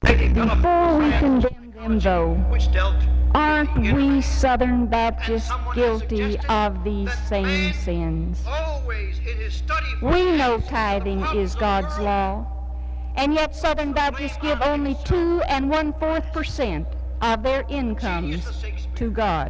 Before we condemn them, though, aren't we Southern Baptists guilty of these same sins? We know tithing is God's law, and yet Southern Baptists give only 2 1/4% of their incomes to God.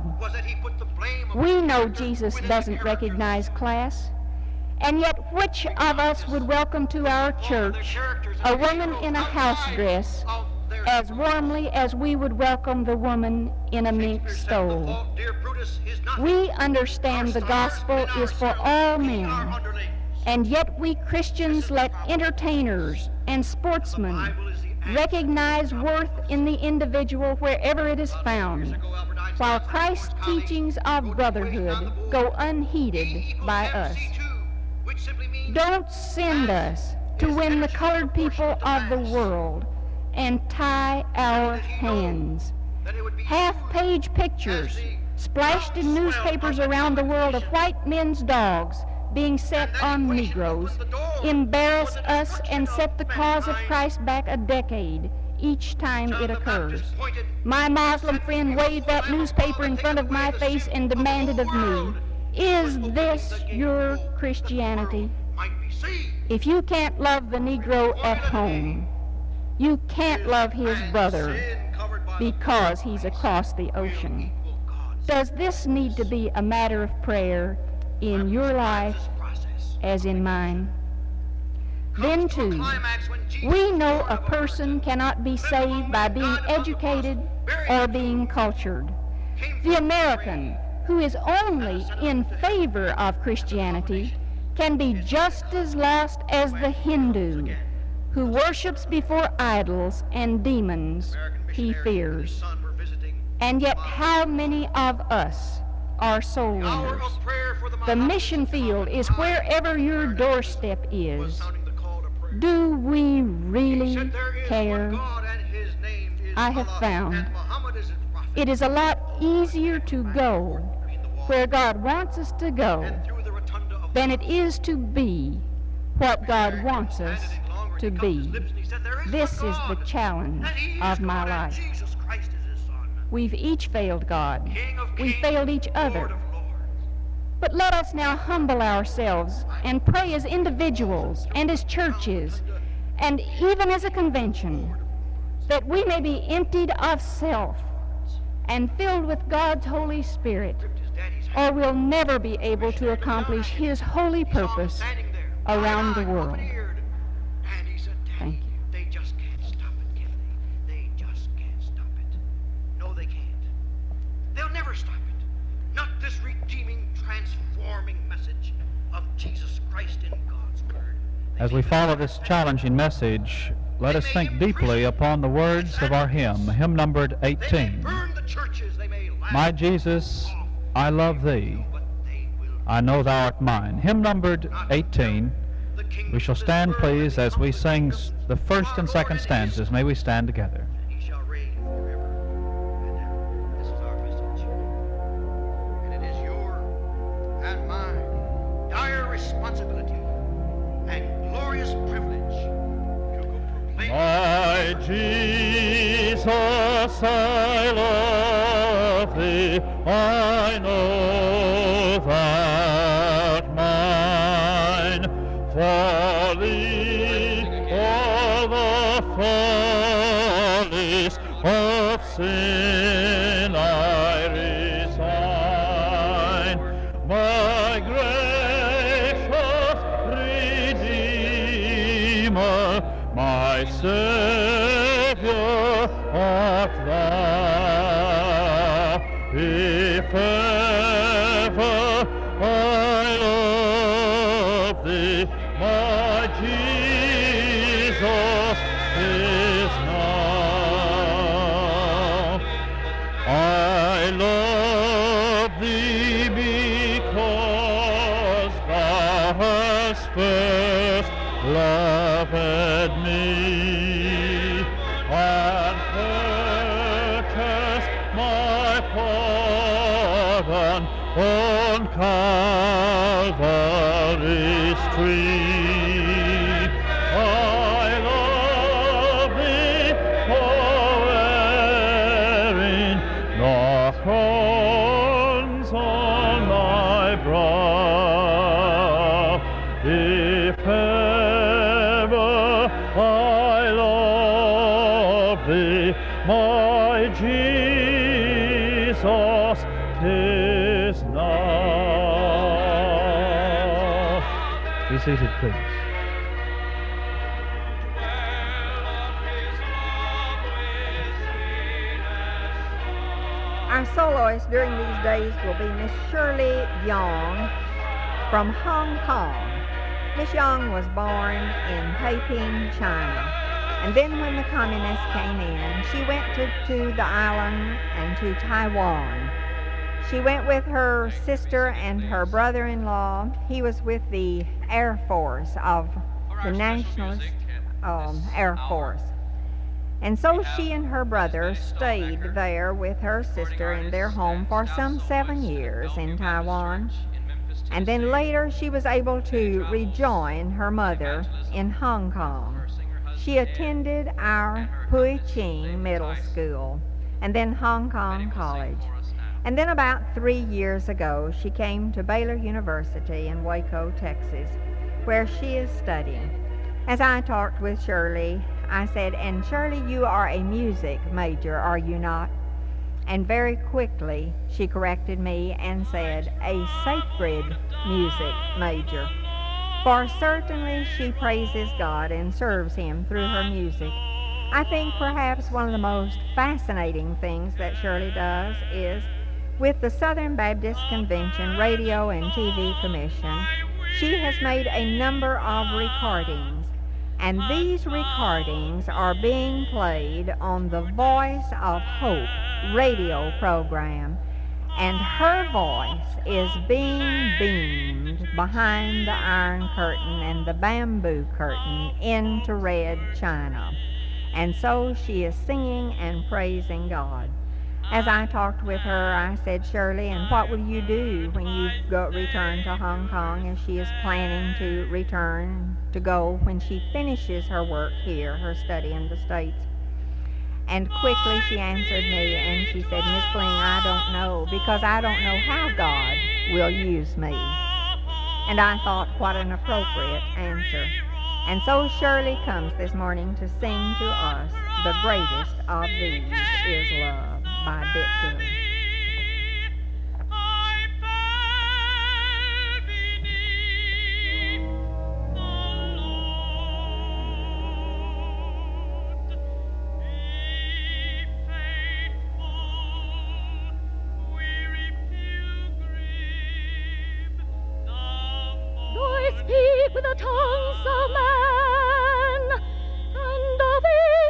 We know Jesus doesn't recognize class, and yet which of us would welcome to our church a woman in a house dress as warmly as we would welcome the woman in a mink stole? We understand the gospel is for all men, and yet we Christians let entertainers and sportsmen recognize worth in the individual wherever it is found, while Christ's teachings of brotherhood go unheeded by us. Don't send us to win the colored people of the world and tie our hands. Half-page pictures splashed in newspapers around the world of white men's dogs being set on Negroes embarrass us and set the cause of Christ back a decade each time it occurs. My Muslim friend waved that newspaper in front of my face and demanded of me, "Is this your Christianity?" If you can't love the Negro at home, you can't love his brother because he's across the ocean. Does this need to be a matter of prayer in your life as in mine? Then, too, we know a person cannot be saved by being educated or being cultured. The American, who is only in favor of Christianity, can be just as lost as the Hindu, who worships before idols and demons he fears. And yet how many of us are soul winners? The mission field is wherever your doorstep is. Do we really care? I have found it is a lot easier to go where God wants us to go than it is to be what God wants us to be. This is the challenge of my life. We've each failed God. We failed each other. But let us now humble ourselves and pray as individuals and as churches and even as a convention that we may be emptied of self and filled with God's Holy Spirit, or we'll never be able to accomplish His holy purpose around the world. Thank you. They just can't stop it, can they? They just can't stop it. No, they can't. They'll never stop it. Not this redeeming, transforming message of Jesus Christ in God's Word. As we follow this challenging message, let us think deeply upon the words of our hymn numbered 18. My Jesus, I love Thee. I know Thou art mine. Hymn numbered 18. We shall stand, please, as we sing the first and second stanzas. May we stand together. He shall reign forever and ever. This is our message. And it is your and mine dire responsibility and glorious privilege to go proclaim. My Jesus, I love Thee. I know Thou art mine. For Thee all the follies of sin I resign. My gracious Redeemer, my Savior art Thou. If ever I love Thee, my Jesus is now. I love Thee because Thou hast first loved me and purchased my pardon on Calvary's tree. I love Thee, for is not. Be seated, please. Our soloist during these days will be Miss Shirley Young from Hong Kong. Miss Young was born in Peiping, China. And then when the communists came in, she went to the island and to Taiwan. She went with her sister and her brother-in-law. He was with the Air Force of the Nationalist Air Force. And so she and her brother stayed there with her sister in their home for some 7 years in Taiwan. And then later she was able to rejoin her mother in Hong Kong. She attended our Hui Ching Middle School and then Hong Kong College. And then about 3 years ago, she came to Baylor University in Waco, Texas, where she is studying. As I talked with Shirley, I said, "And Shirley, you are a music major, are you not?" And very quickly she corrected me and said, "A sacred music major." For certainly she praises God and serves Him through her music. I think perhaps one of the most fascinating things that Shirley does is with the Southern Baptist Convention Radio and TV Commission, she has made a number of recordings. And these recordings are being played on the Voice of Hope radio program. And her voice is being beamed behind the Iron Curtain and the Bamboo Curtain into Red China. And so she is singing and praising God. As I talked with her, I said, "Shirley, and what will you do when you return to Hong Kong?" As she is planning to return to go when she finishes her work here, her study in the States. And quickly she answered me and she said, "Miss Bling, I don't know, because I don't know how God will use me." And I thought, what an appropriate answer. And so Shirley comes this morning to sing to us, "The Greatest of These is Love" by Dick Dillon. Speak with the tongues of man and of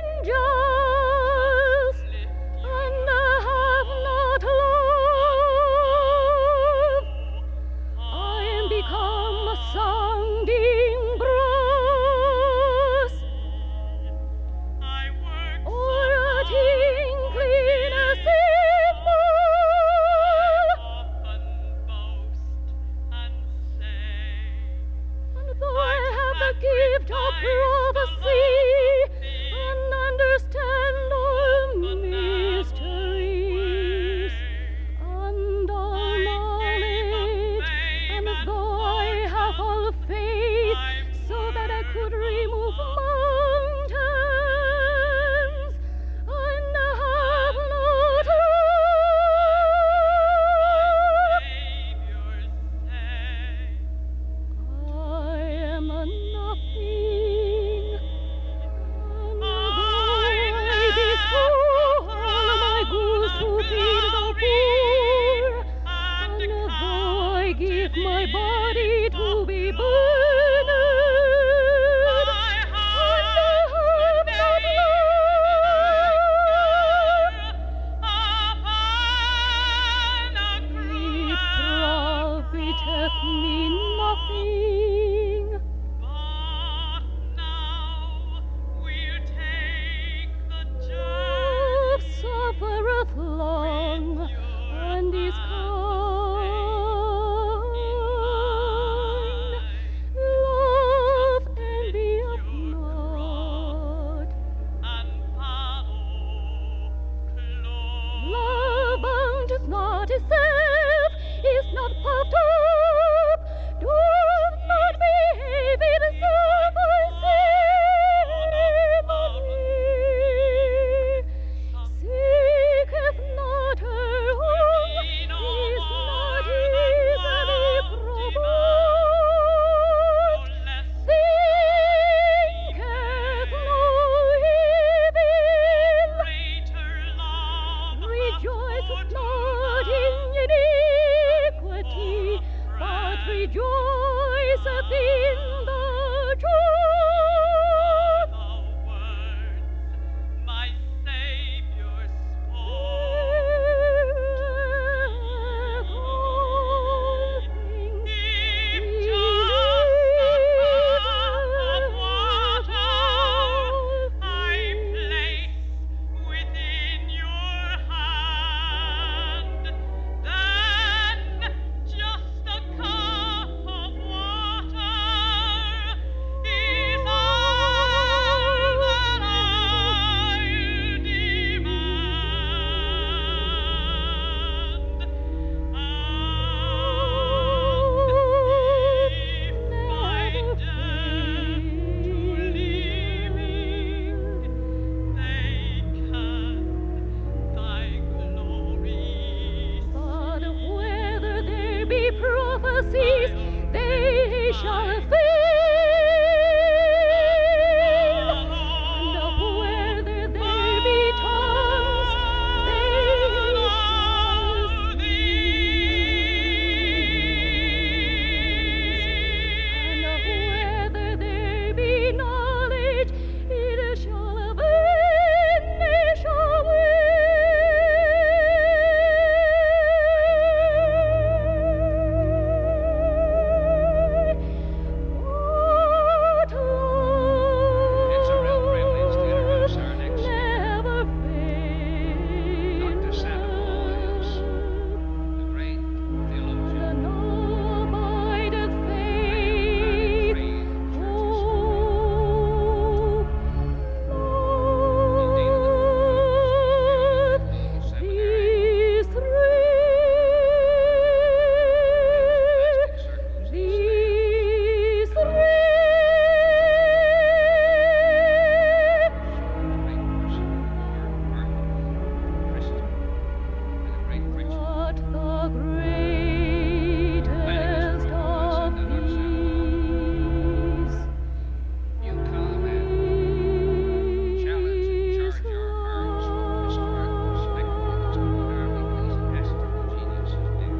angels, and have not love. I am become a sounding brass, or a tinkling cymbal. Though I have the gift of prophecy and understand all mysteries and all knowledge, and though I have all faith so that I could remove mountains, and have not love, I am a nothing, and though I bestow all my goods to feed the poor, and though I give my body to be burned, and have not love, it profiteth me nothing. Love suffereth long and is kind. never cease. They shall fail. And where there be tongues, they shall cease. And whether there be knowledge, it shall vanish away. It's a real privilege to introduce our next speaker. Never fail. Dr. Santa Claus, the great theologian. And abideth faith, hope, love, these three. These three. But the greatest of these You come and challenge and charge our hearts with historic perspective as to what our ecclesiastical genius is due.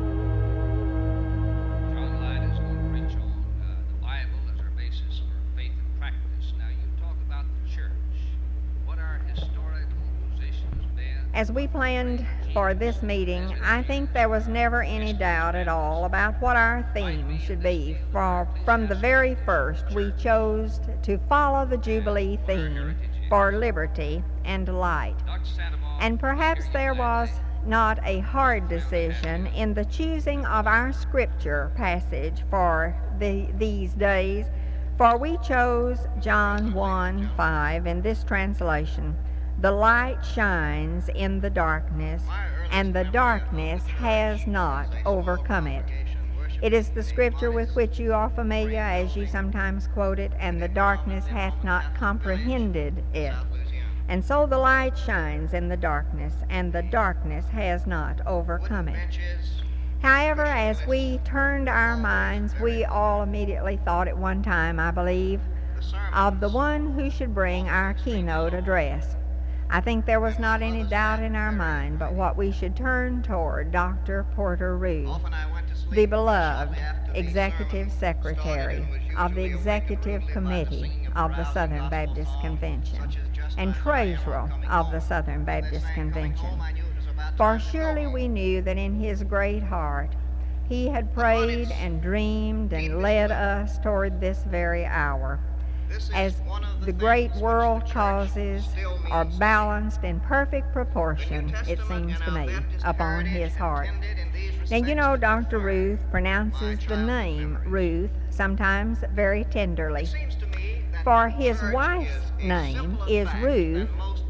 John Light is going to preach on the Bible as our basis for faith and practice. Now, you talk about the church. What our historical position has been. As we planned for this meeting, I think there was never any doubt at all about what our theme should be. For from the very first, we chose to follow the Jubilee theme for liberty and light. Dr. Sandoval, And perhaps there was not a hard decision in the choosing of our scripture passage for these days, for we chose John 1:5 in this translation. The light shines in the darkness, and the darkness has not overcome it. It is the scripture with which you are familiar, as you sometimes quote it, and the darkness hath not comprehended it. And so the light shines in the darkness, and the darkness has not overcome it. However, as we turned our minds, we all immediately thought at one time, I believe, of the one who should bring our keynote address. I think there was not any doubt in our mind but what we should turn toward Dr. Porter Rude, the beloved Executive Secretary of the Executive Committee of the Southern Baptist Convention and Treasurer of the Southern Baptist Convention. For surely we knew that in his great heart he had prayed and dreamed and led us toward this very hour. As the great world causes are balanced in perfect proportion, it seems to me, upon his heart. Now, you know, Dr. Ruth pronounces the name Ruth sometimes very tenderly, for his wife's name is Ruth.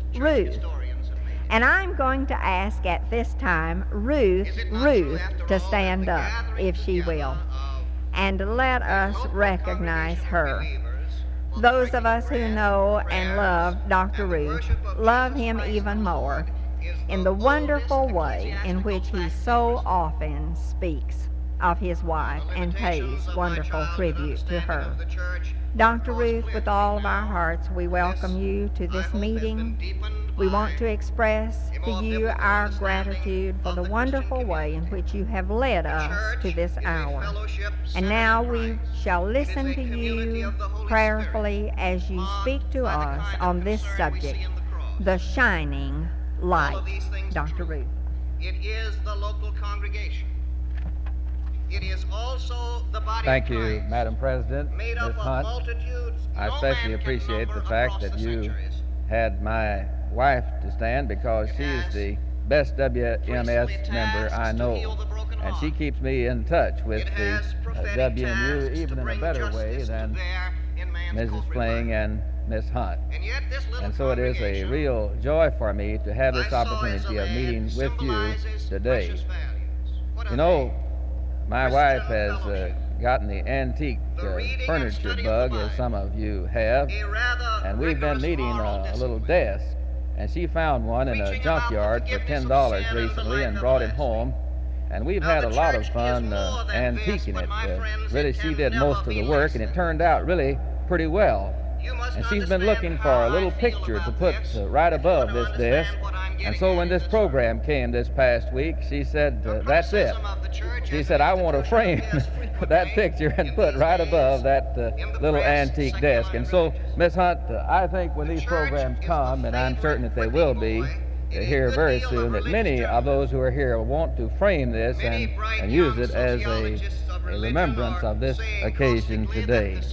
And I'm going to ask at this time Ruth to stand up, if she will, and let us recognize her. Those of us who know and love Dr. Ruth love him even more in the wonderful way in which he so often speaks of his wife and pays wonderful tribute to her. Dr. Ruth, with all of our hearts, we welcome you to this meeting. We want to express to you our gratitude for the wonderful way in which you have led us to this hour. And now we shall listen to you prayerfully as you speak to us on this subject, the shining light. Dr. Ruth. It is the local congregation. It is also the body Thank of you, Christ, Madam President, made Ms. up of Hunt. multitudes I no especially man can appreciate number the fact across that the you centuries. had my wife to stand because she is the best WMS member I know. And she keeps me in touch with the WMU even in a better way than Mrs. Fling and Miss Hunt. And so it is a real joy for me to have this opportunity of meeting with you today. You know, my wife has gotten the antique furniture bug, as some of you have, and we've been needing a little desk. And she found one in a junkyard for $10 recently and brought it home. And we've had a lot of fun antiquing it. Really, she did most of the work, and it turned out really pretty well. And she's been looking for a little picture to put right above this desk. And so when this program came this past week, she said, that's it. She said, I want to frame that picture and put right above that little antique desk. And so, Miss Hunt, I think when these programs come, and I'm certain that they will be here very soon, that many of those who are here will want to frame this and use it as a remembrance of this occasion today.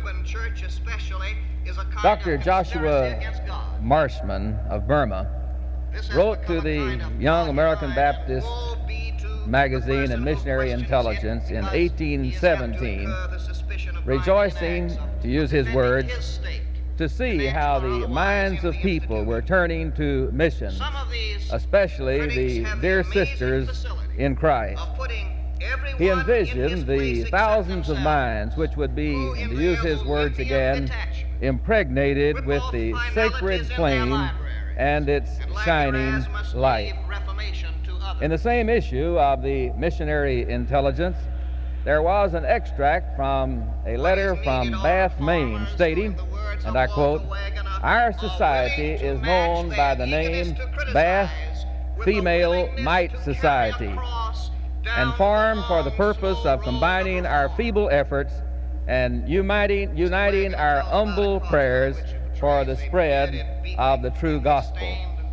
Dr. Joshua Marshman of Burma wrote to the Young American Baptist Magazine and Missionary Intelligence in 1817, rejoicing, to use his words, to see how the minds of people were turning to missions, especially the dear sisters in Christ. He envisioned the thousands of minds which would be, and to use his words again, impregnated with the sacred flame and its shining light. In the same issue of the Missionary Intelligence, there was an extract from a letter from Bath, Maine, stating, and I quote, "Our society is known by the name Bath Female Mite Society, and formed for the purpose of combining our feeble efforts and uniting our humble prayers for the spread of the true gospel.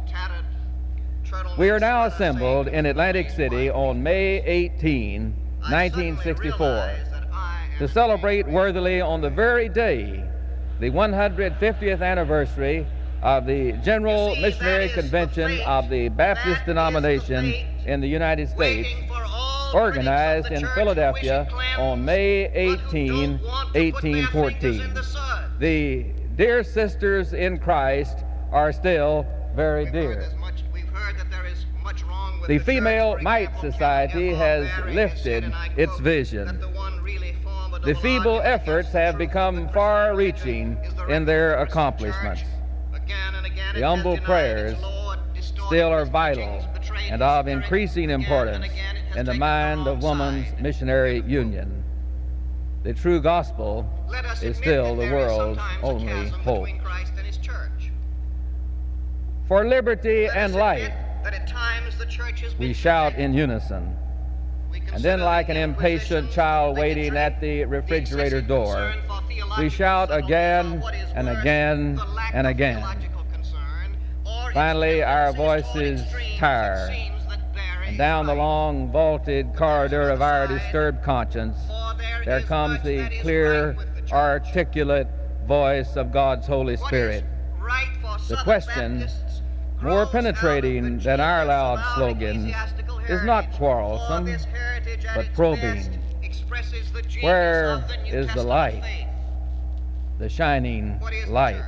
We are now assembled in Atlantic City on May 18, 1964, to celebrate worthily on the very day the 150th anniversary of the General Missionary Convention of the Baptist denomination in the United States, organized in Philadelphia on May 18, 1814. The dear sisters in Christ are still very dear. The Female Mite Society has lifted its vision. The feeble efforts have become far-reaching in their accomplishments. The humble prayers still are vital and of increasing importance in the mind of Woman's Missionary Union. The true gospel is still the world's only hope. For liberty and light, we shout in unison. And then, like an impatient child waiting at the refrigerator door, we shout again and again and again. Finally, our voices tire, and down the long vaulted corridor of our disturbed conscience, there comes the clear, articulate voice of God's Holy Spirit. The question, more penetrating than our loud slogans, is not quarrelsome, but probing. Where is the light? The shining light.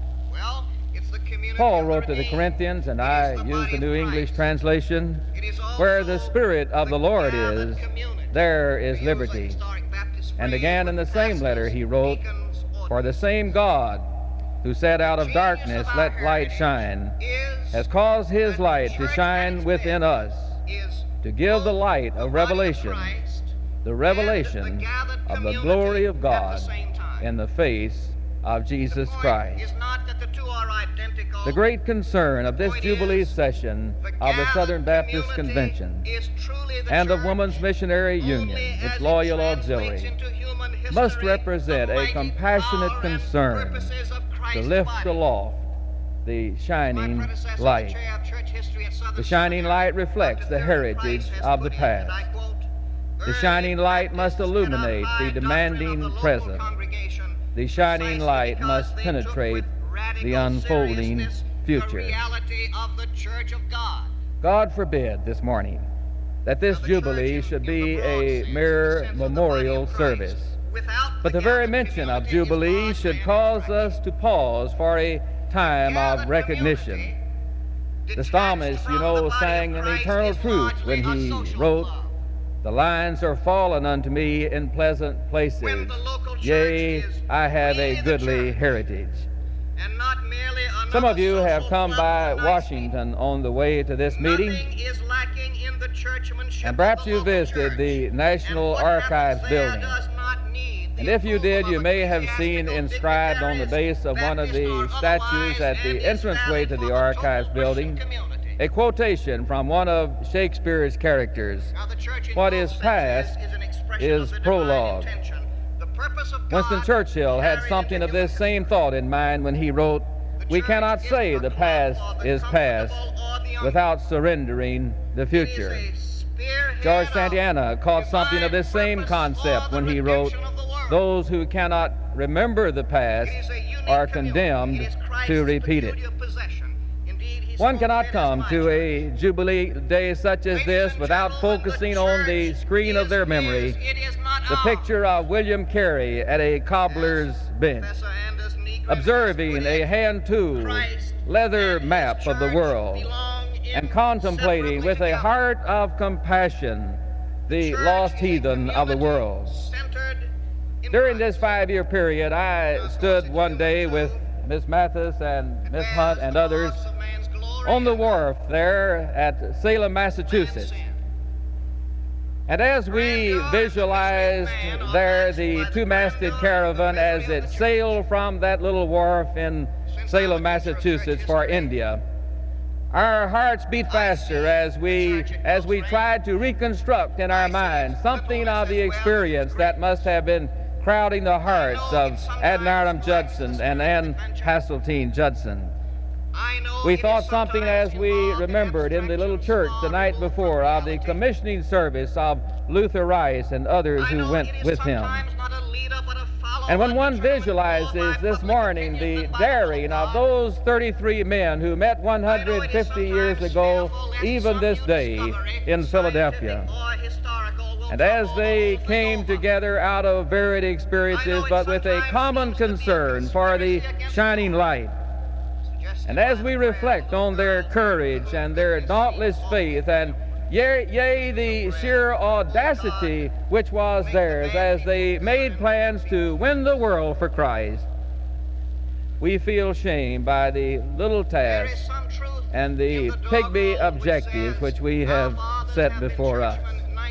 Paul wrote to the Corinthians, and I use the New English translation, where the Spirit of the Lord is, there is liberty. And again in the same letter he wrote, for the same God who said out of darkness, let light shine, has caused his light to shine within us, to give the light of revelation, the revelation of the glory of God in the face of Jesus Christ. The great concern of this Jubilee session of the Southern Baptist Convention and of Women's Missionary Union, its loyal auxiliary, must represent a compassionate concern to lift aloft the shining light. The shining light reflects the heritage of the past. The shining light must illuminate the demanding present. The shining light must penetrate the unfolding future. God forbid this morning that this Jubilee should be a mere memorial service. But the very mention of Jubilee should cause us to pause for a time of recognition. The psalmist, sang an eternal truth when he wrote, the lines are fallen unto me in pleasant places. Yea, I have a goodly heritage. Some of you have come by Washington on the way to this meeting. And perhaps you visited the National Archives building. And if you did, you may have seen inscribed on the base of one of the statues at the entranceway to the Archives building a quotation from one of Shakespeare's characters. What is past is prologue. Winston Churchill had something of this same thought in mind when he wrote, "We cannot say the past is past without surrendering the future." George Santayana caught something of this same concept when he wrote, "Those who cannot remember the past are condemned to repeat it." One cannot come to a Jubilee day such as this without focusing on the screen of their memory the picture of William Carey at a cobbler's bench, observing a hand-tooled leather map of the world and contemplating with a heart of compassion the lost heathen of the world. During this 5-year period, I stood one day with Miss Mathis and Miss Hunt and others on the wharf there at Salem, Massachusetts. And as we visualized there the two-masted caravan as it sailed from that little wharf in Salem, Massachusetts for India, our hearts beat faster as we tried to reconstruct in our minds something of the experience that must have been crowding the hearts of Adoniram Judson and Ann Hasseltine Judson. We thought something as we remembered in the little church the night before of the commissioning service of Luther Rice and others who went with him. And when one visualizes this morning the daring of those 33 men who met 150 years ago, even this day in Philadelphia, and as they came together out of varied experiences but with a common concern for the shining light, and as we reflect on their courage and their dauntless faith and yea, the sheer audacity which was theirs as they made plans to win the world for Christ, we feel shamed by the little tasks and the pygmy objectives which we have set before us.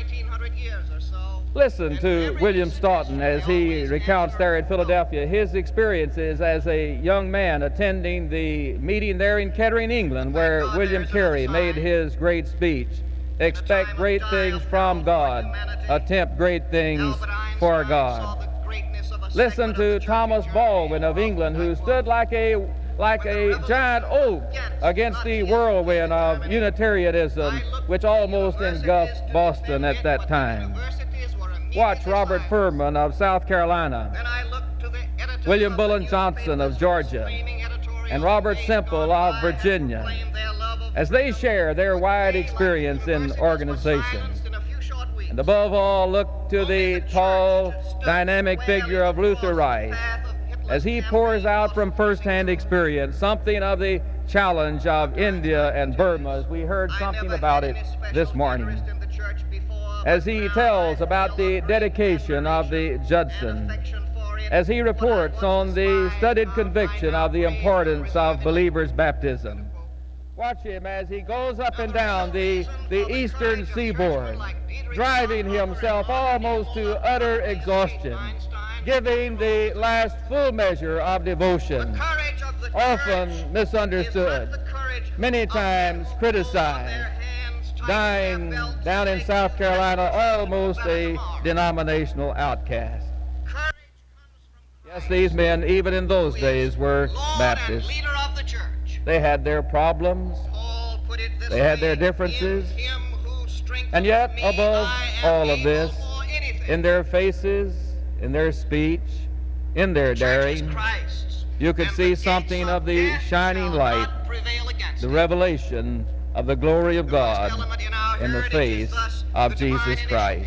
Listen to William Stoughton as he recounts there in Philadelphia his experiences as a young man attending the meeting there in Kettering, England, where William Carey made his great speech. Expect great things from God. Attempt great things for God. Listen to Thomas Baldwin of England, who stood like a giant oak against the whirlwind of Unitarianism, which almost engulfed Boston at that time. Watch Robert Furman of South Carolina, William Bullen Johnson of Georgia, and Robert Semple of Virginia, as they share their wide experience in organizations. And above all, look to the tall, dynamic figure of Luther Rice, as he pours out from first-hand experience something of the challenge of India and Burma, as we heard something about it this morning, as he tells about the dedication of the Judson, as he reports on the studied conviction of the importance of believers' baptism. Watch him as he goes up and down the eastern seaboard, driving himself almost to utter exhaustion, giving the last full measure of devotion, often misunderstood, many times criticized, dying down in South Carolina almost a denominational outcast. Yes, these men, even in those days, were Baptists. They had their problems, they had their differences, and yet, above all of this, in their faces, in their speech, in their daring, you could see something of the shining light, the revelation of the glory of God in the face of Jesus Christ.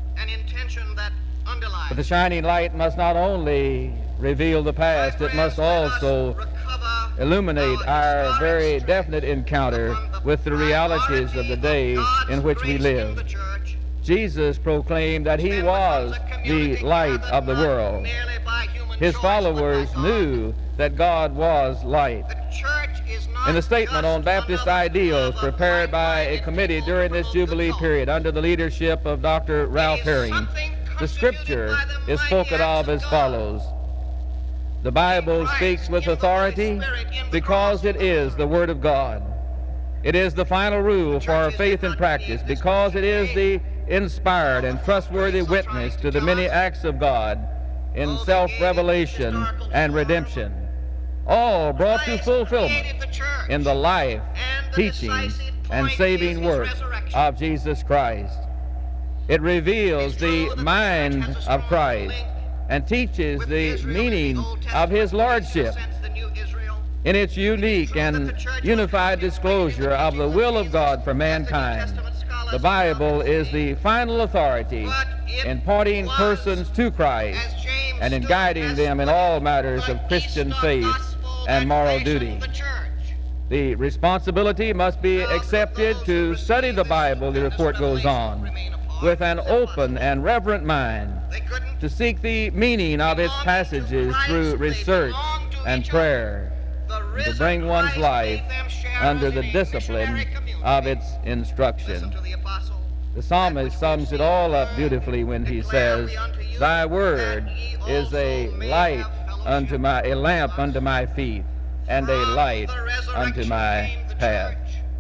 But the shining light must not only reveal the past, it must also illuminate our very definite encounter with the realities of the day in which we live. Jesus proclaimed that he was the light of the world. His followers knew that God was light. In the statement on Baptist ideals prepared by a committee during this Jubilee period under the leadership of Dr. Ralph Herring, the Scripture is spoken of as follows. The Bible speaks with authority because it is the Word of God. It is the final rule for our faith and practice because it is the inspired and trustworthy witness to the many acts of God in self-revelation and redemption, all brought to fulfillment in the life, teaching, and saving work of Jesus Christ. It reveals the mind of Christ and teaches the meaning of His Lordship. In its unique and unified disclosure of the will of God for mankind, the Bible is the final authority in pointing persons to Christ and in guiding them in all matters of Christian faith and moral duty. The responsibility must be accepted to study the Bible, the report goes on, with an open and reverent mind, to seek the meaning of its passages through research and prayer, and to bring one's life under the discipline of its instruction. The psalmist sums it all up beautifully when he says, "Thy word is a light unto a lamp unto my feet, and a light unto my path."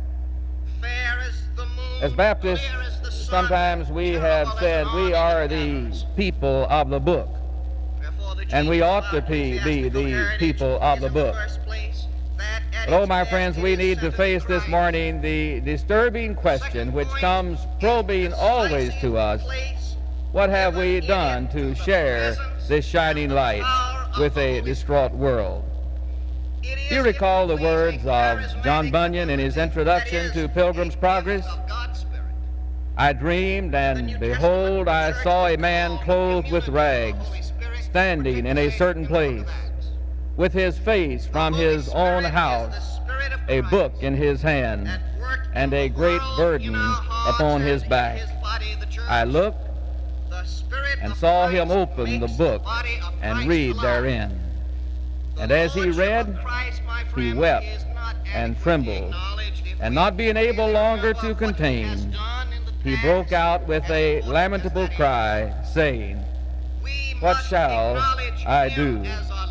As Baptists, sometimes we have said we are the people of the book, and we ought to be the people of the book. But, oh, my friends, we need to face this morning the disturbing question which comes probing always to us: what have we done to share this shining light with a distraught world? You recall the words of John Bunyan in his introduction to Pilgrim's Progress? "I dreamed, and behold, I saw a man clothed with rags, standing in a certain place, with his face from his own house, a book in his hand, and a great burden upon his back. I looked and saw him open the book and read therein. And as he read, he wept and trembled, and not being able longer to contain, he broke out with a lamentable cry, saying, What shall I do?"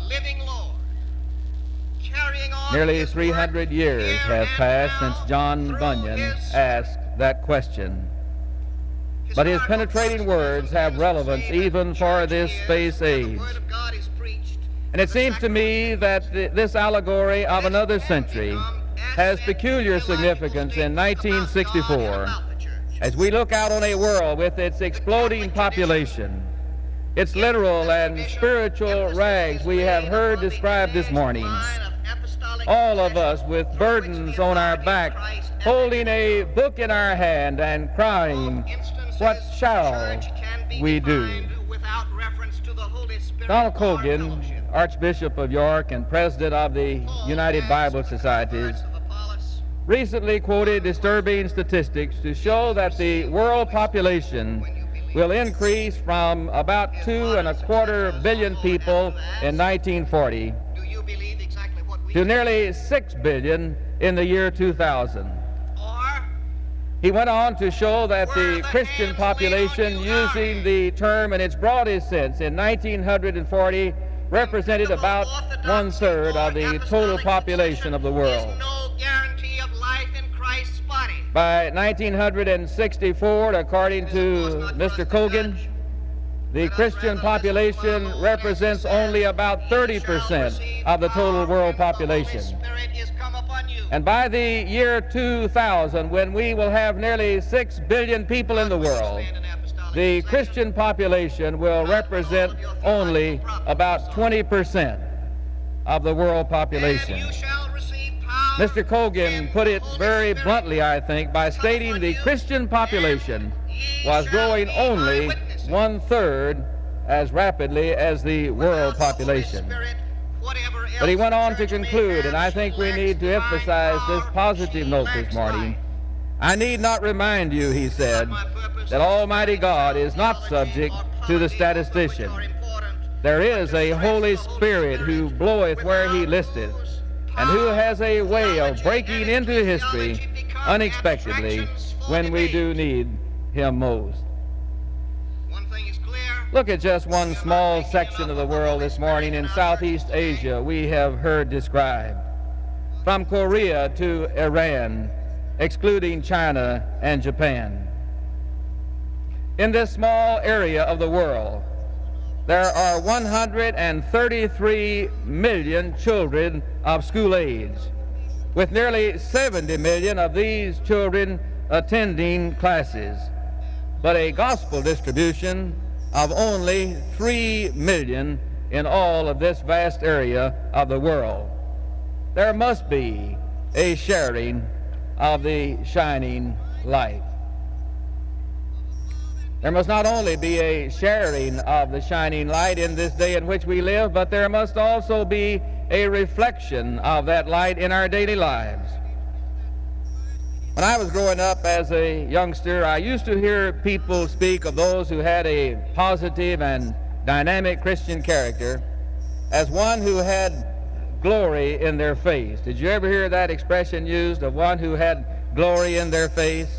Nearly 300 years have passed since John Bunyan asked that question. But his penetrating words have relevance even for this space age. And it seems to me that this allegory of another century has peculiar significance in 1964 as we look out on a world with its exploding population, its literal and spiritual rags we have heard described this morning. All of us with burdens on our back, holding a book in our hand and crying, "What shall we do?" Donald Cogan, Archbishop of York and President of the United Bible Societies, recently quoted disturbing statistics to show that the world population will increase from about 2.25 billion people in 1940 to nearly 6 billion in the year 2000. He went on to show that the Christian population, using the term in its broadest sense, in 1940 represented about 1/3 of the total population of the world. By 1964, according to Mr. Cogan, the Christian population represents only about 30% of the total world population. And by the year 2000, when we will have nearly 6 billion people in the world, the Christian population will represent only about 20% of the world population. Mr. Cogan put it very bluntly, I think, by stating the Christian population was growing only 1/3 as rapidly as the world population. But he went on to conclude, and I think we need to emphasize this positive note this morning. "I need not remind you," he said, "that Almighty God is not subject to the statistician. There is a Holy Spirit who bloweth where he listeth, and who has a way of breaking into history unexpectedly when we do need him most. Look at just one small section of the world this morning. In Southeast Asia, we have heard described, from Korea to Iran, excluding China and Japan. In this small area of the world, there are 133 million children of school age, with nearly 70 million of these children attending classes, but a gospel distribution of only 3 million in all of this vast area of the world. There must be a sharing of the shining light. There must not only be a sharing of the shining light in this day in which we live, but there must also be a reflection of that light in our daily lives. When I was growing up as a youngster, I used to hear people speak of those who had a positive and dynamic Christian character as one who had glory in their face. Did you ever hear that expression used, of one who had glory in their face?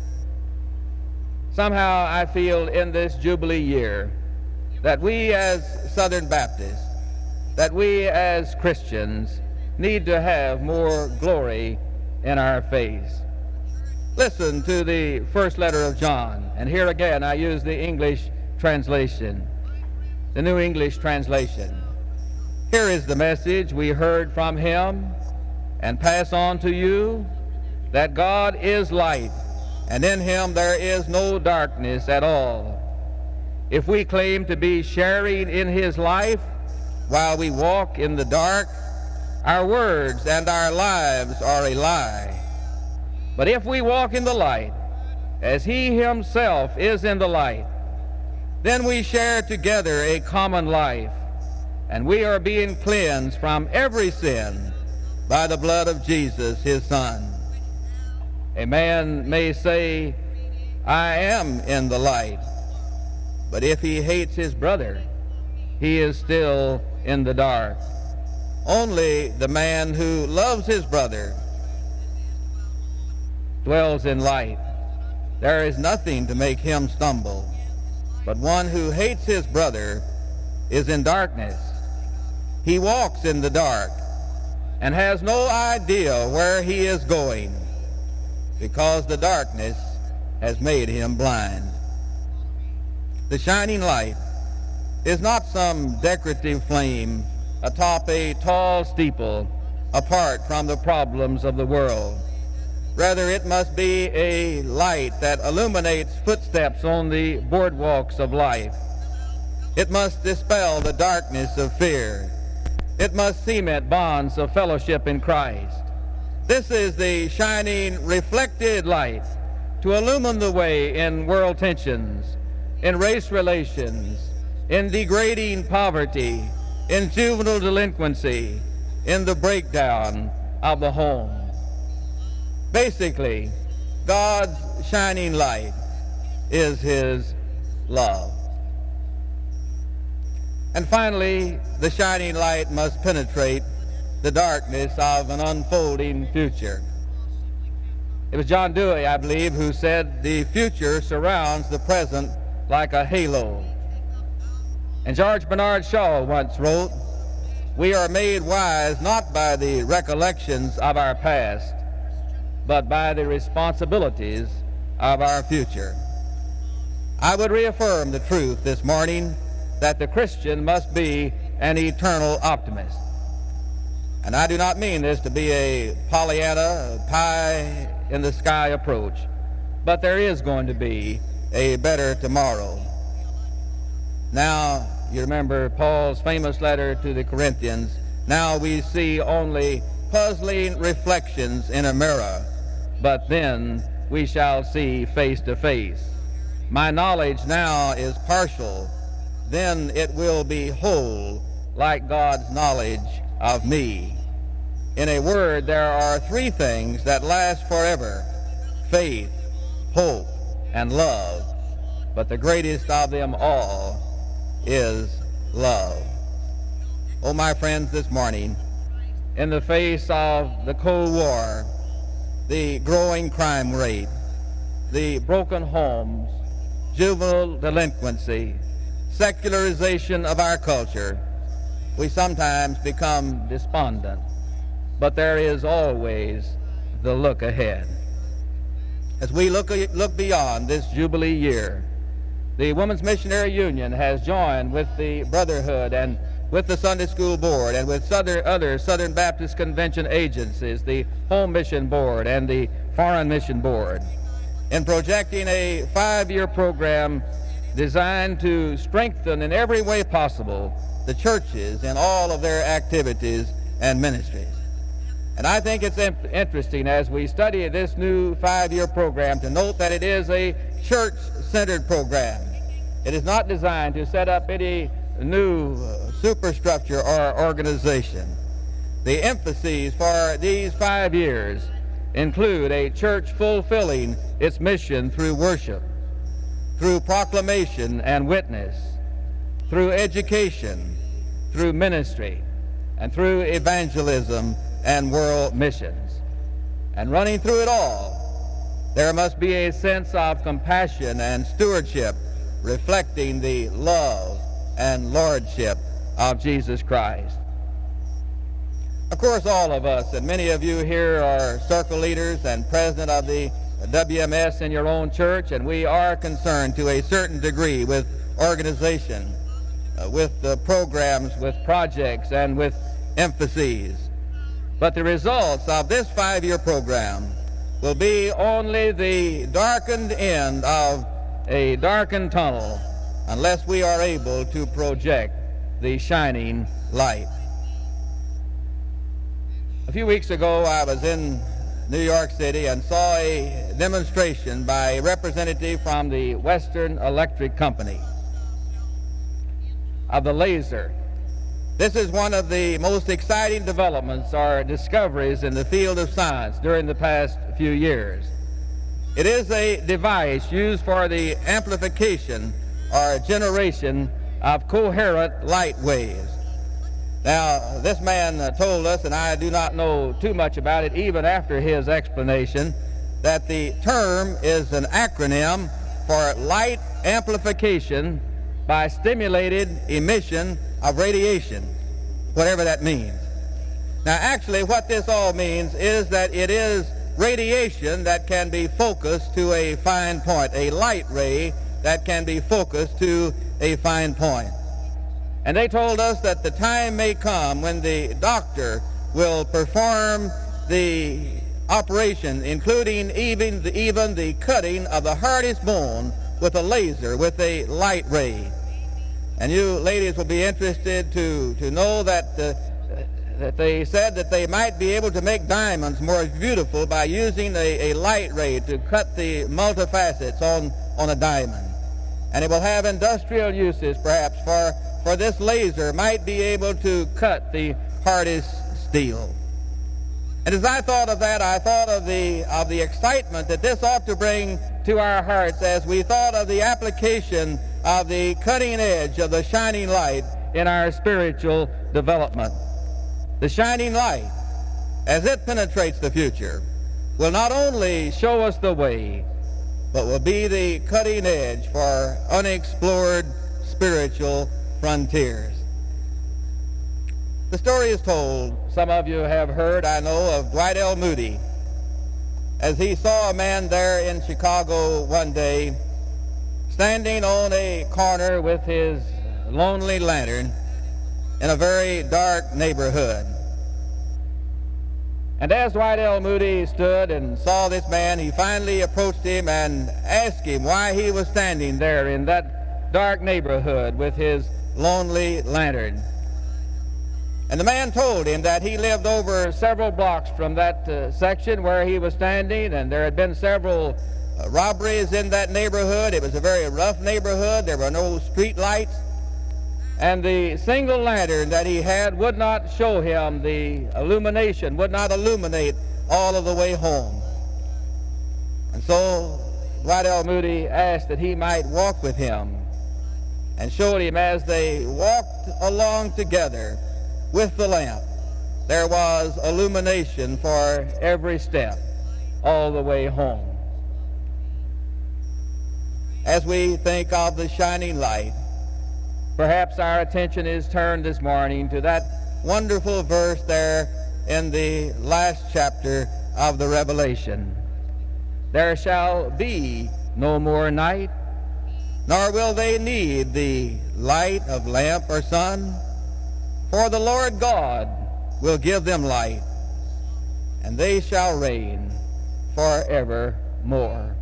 Somehow I feel in this Jubilee year that we as Southern Baptists, that we as Christians need to have more glory in our face. Listen to the first letter of John, and here again I use the English translation, the New English Translation. Here is the message we heard from him and pass on to you, that God is light, and in him there is no darkness at all. If we claim to be sharing in his life while we walk in the dark, our words and our lives are a lie. But if we walk in the light, as he himself is in the light, then we share together a common life, and we are being cleansed from every sin by the blood of Jesus, his Son. A man may say, I am in the light, but if he hates his brother, he is still in the dark. Only the man who loves his brother dwells in light. There is nothing to make him stumble, but one who hates his brother is in darkness. He walks in the dark and has no idea where he is going, because the darkness has made him blind. The shining light is not some decorative flame atop a tall steeple apart from the problems of the world. Rather, it must be a light that illuminates footsteps on the boardwalks of life. It must dispel the darkness of fear. It must cement bonds of fellowship in Christ. This is the shining, reflected light to illumine the way in world tensions, in race relations, in degrading poverty, in juvenile delinquency, in the breakdown of the home. Basically, God's shining light is his love. And finally, the shining light must penetrate the darkness of an unfolding future. It was John Dewey, I believe, who said, the future surrounds the present like a halo. And George Bernard Shaw once wrote, we are made wise not by the recollections of our past, but by the responsibilities of our future. I would reaffirm the truth this morning that the Christian must be an eternal optimist. And I do not mean this to be a Pollyanna, pie-in-the-sky approach, but there is going to be a better tomorrow. Now, you remember Paul's famous letter to the Corinthians, now we see only puzzling reflections in a mirror, but then we shall see face to face. My knowledge now is partial, then it will be whole, like God's knowledge of me. In a word, there are three things that last forever: faith, hope, and love. But the greatest of them all is love. Oh, my friends, this morning, in the face of the Cold War, the growing crime rate, the broken homes, juvenile delinquency, secularization of our culture, we sometimes become despondent. But there is always the look ahead. As we look beyond this Jubilee year, the Women's Missionary Union has joined with the Brotherhood and with the Sunday School Board and with other Southern Baptist Convention agencies, the Home Mission Board and the Foreign Mission Board, in projecting a 5-year program designed to strengthen in every way possible the churches in all of their activities and ministries. And I think it's interesting as we study this new 5-year program to note that it is a church-centered program. It is not designed to set up any new superstructure or organization. The emphases for these 5 years include a church fulfilling its mission through worship, through proclamation and witness, through education, through ministry, and through evangelism and world missions. And running through it all, there must be a sense of compassion and stewardship reflecting the love and lordship of Jesus Christ. Of course, all of us, and many of you here are circle leaders and president of the WMS in your own church, and we are concerned to a certain degree with organization, with programs, with projects, and with emphases. But the results of this 5-year program will be only the darkened end of a darkened tunnel unless we are able to project the shining light. A few weeks ago, I was in New York City and saw a demonstration by a representative from the Western Electric Company of the laser. This is one of the most exciting developments or discoveries in the field of science during the past few years. It is a device used for the amplification or generation of coherent light waves. Now, this man told us, and I do not know too much about it even after his explanation, that the term is an acronym for light amplification by stimulated emission of radiation, whatever that means. Now, actually, what this all means is that it is radiation that can be focused to a fine point, a light ray that can be focused to a fine point. And they told us that the time may come when the doctor will perform the operation, including even the cutting of the hardest bone with a laser, with a light ray. And you ladies will be interested to know that they said that they might be able to make diamonds more beautiful by using a light ray to cut the multifacets on a diamond. And it will have industrial uses, perhaps, for this laser might be able to cut the hardest steel. And as I thought of that, I thought of the excitement that this ought to bring to our hearts as we thought of the application of the cutting edge of the shining light in our spiritual development. The shining light, as it penetrates the future, will not only show us the way, but will be the cutting edge for unexplored spiritual frontiers. The story is told, some of you have heard, I know, of Dwight L. Moody, as he saw a man there in Chicago one day standing on a corner with his lonely lantern in a very dark neighborhood. And as Dwight L. Moody stood and saw this man, he finally approached him and asked him why he was standing there in that dark neighborhood with his lonely lantern. And the man told him that he lived over several blocks from that section where he was standing, and there had been several robberies in that neighborhood. It was a very rough neighborhood. There were no street lights. And the single lantern that he had would not show him the illumination, would not illuminate all of the way home. And so Dwight L. Moody asked that he might walk with him, and showed him as they walked along together with the lamp there was illumination for every step all the way home. As we think of the shining light, perhaps our attention is turned this morning to that wonderful verse there in the last chapter of the Revelation. There shall be no more night, nor will they need the light of lamp or sun, for the Lord God will give them light, and they shall reign forevermore.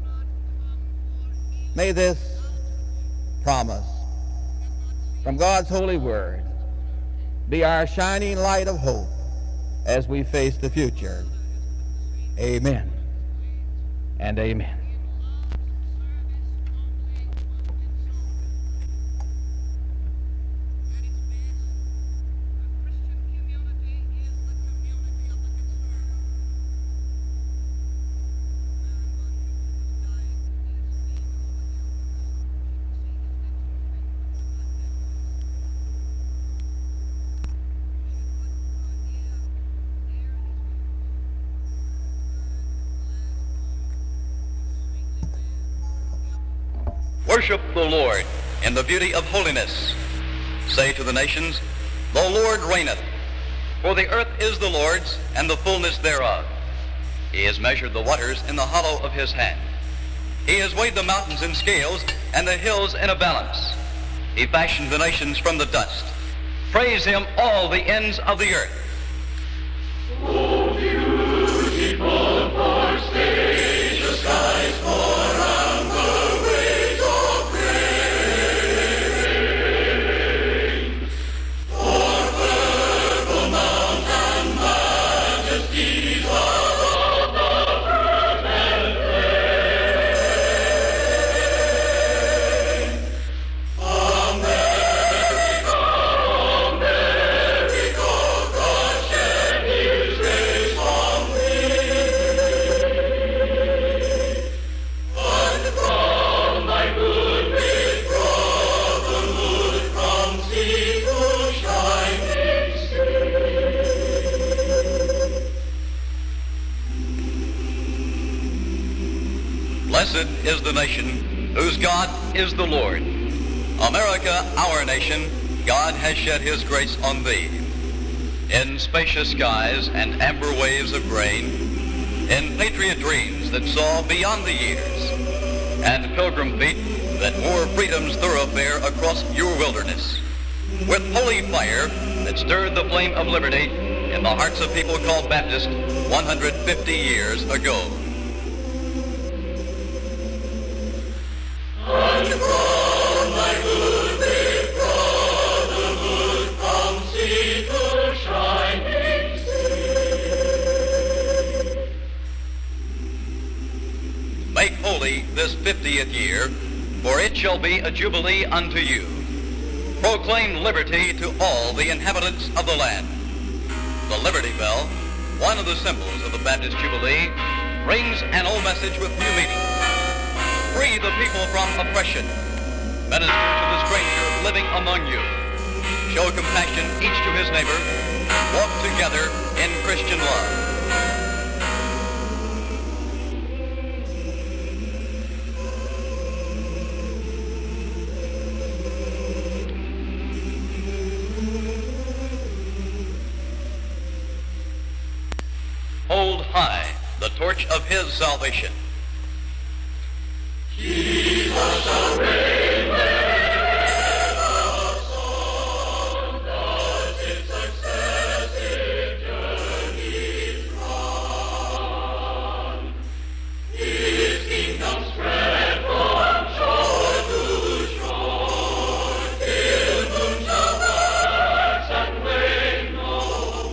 May this promise from God's holy word be our shining light of hope as we face the future. Amen and amen. Worship the Lord in the beauty of holiness. Say to the nations, the Lord reigneth. For the earth is the Lord's, and the fullness thereof. He has measured the waters in the hollow of his hand. He has weighed the mountains in scales, and the hills in a balance. He fashioned the nations from the dust. Praise him, all the ends of the earth. Oh, beautiful for spacious skies, for Blessed is the nation whose God is the Lord. America, our nation, God has shed his grace on thee. In spacious skies and amber waves of grain, in patriot dreams that saw beyond the years, and pilgrim feet that wore freedom's thoroughfare across your wilderness, with holy fire that stirred the flame of liberty in the hearts of people called Baptist 150 years ago. Make holy this 50th year, for it shall be a jubilee unto you. Proclaim liberty to all the inhabitants of the land. The Liberty Bell, one of the symbols of the Baptist Jubilee, rings an old message with new meaning. Free the people from oppression. Minister to the stranger living among you. Show compassion each to his neighbor. Walk together in Christian love. Hold high the torch of his salvation. Keep us a rain of song, does its successive journeys run. His kingdom spread from shore to shore, till moon shall wax and wane no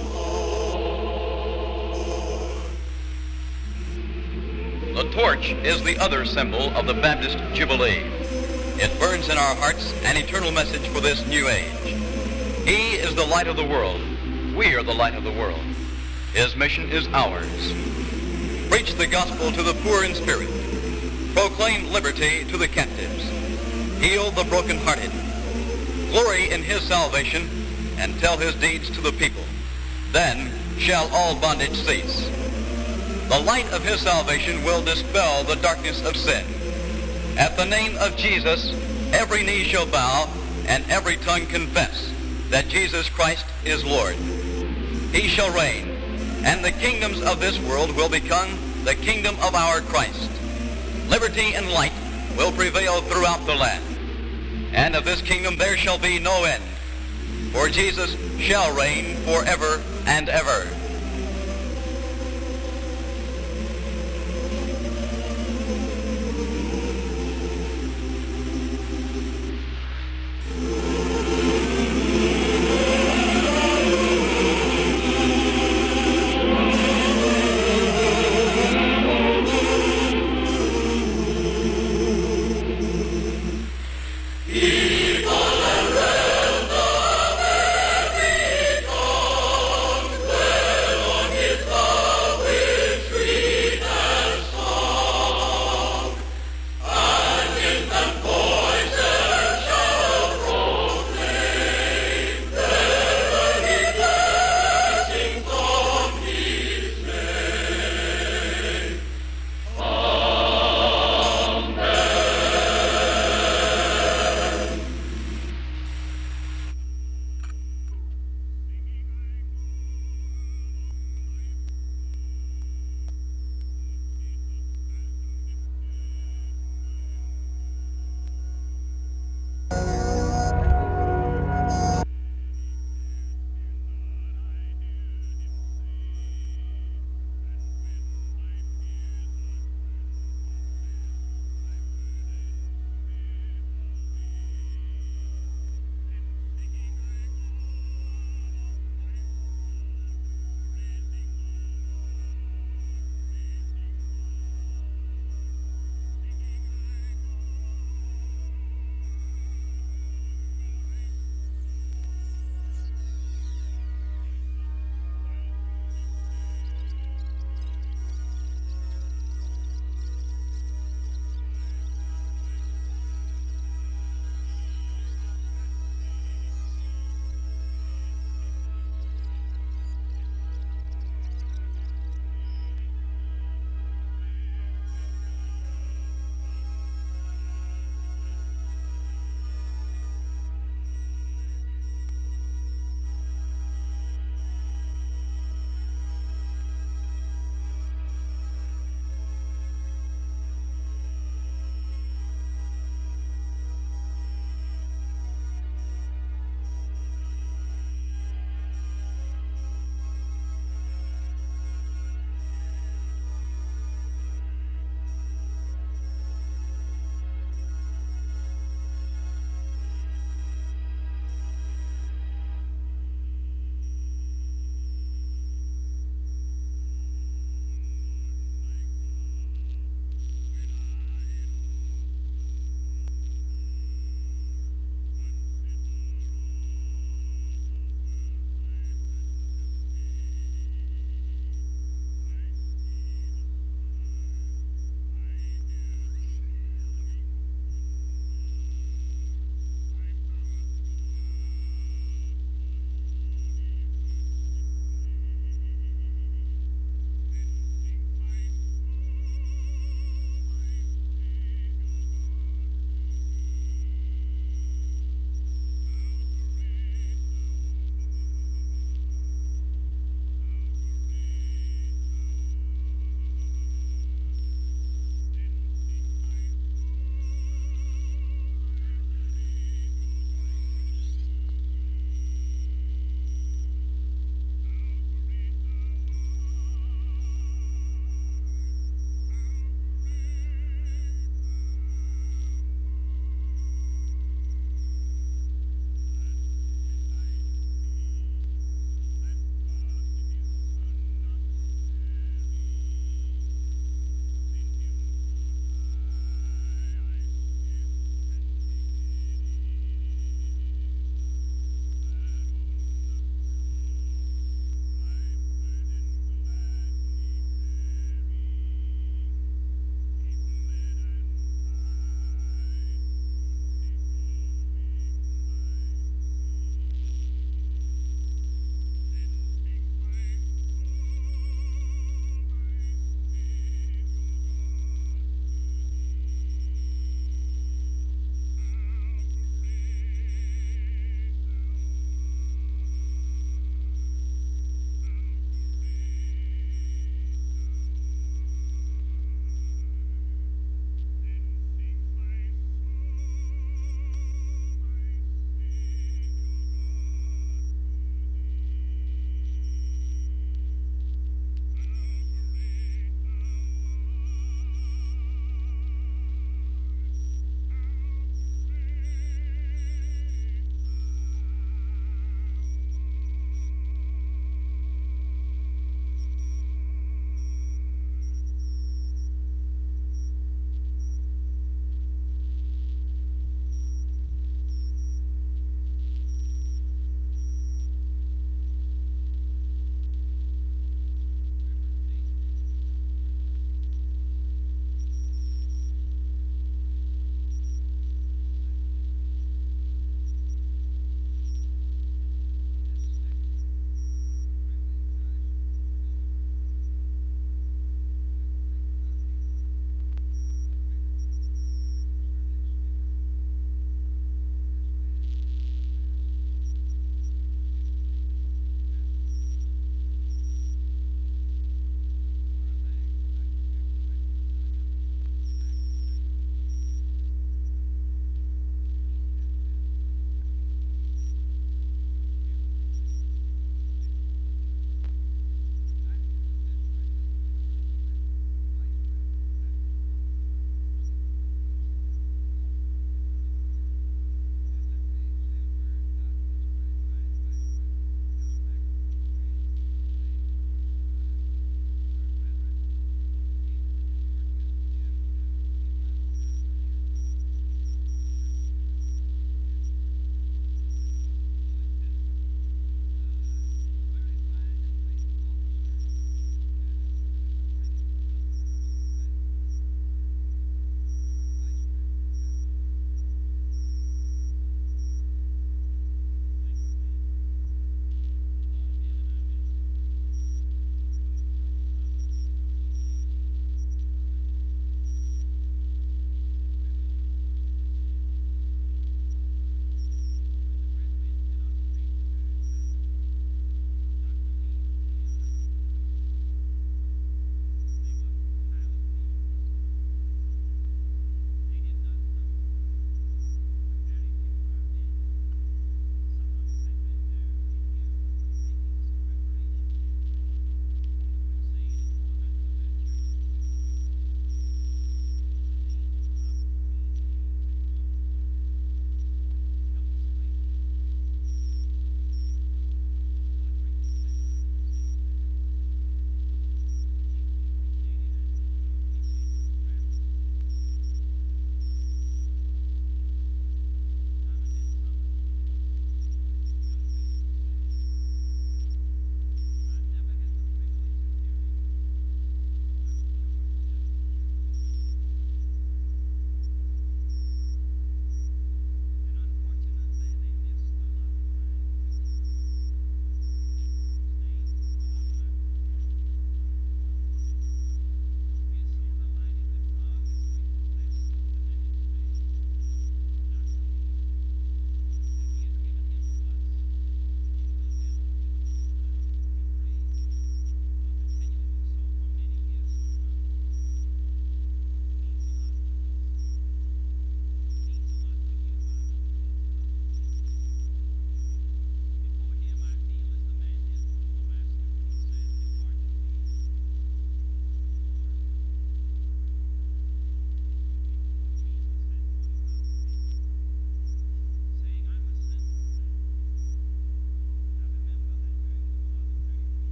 more. The torch is the other symbol of the Baptist Jubilee. It burns in our hearts an eternal message for this new age. He is the light of the world. We are the light of the world. His mission is ours. Preach the gospel to the poor in spirit. Proclaim liberty to the captives. Heal the brokenhearted. Glory in his salvation and tell his deeds to the people. Then shall all bondage cease. The light of his salvation will dispel the darkness of sin. At the name of Jesus, every knee shall bow and every tongue confess that Jesus Christ is Lord. He shall reign, and the kingdoms of this world will become the kingdom of our Christ. Liberty and light will prevail throughout the land, and of this kingdom there shall be no end, for Jesus shall reign forever and ever.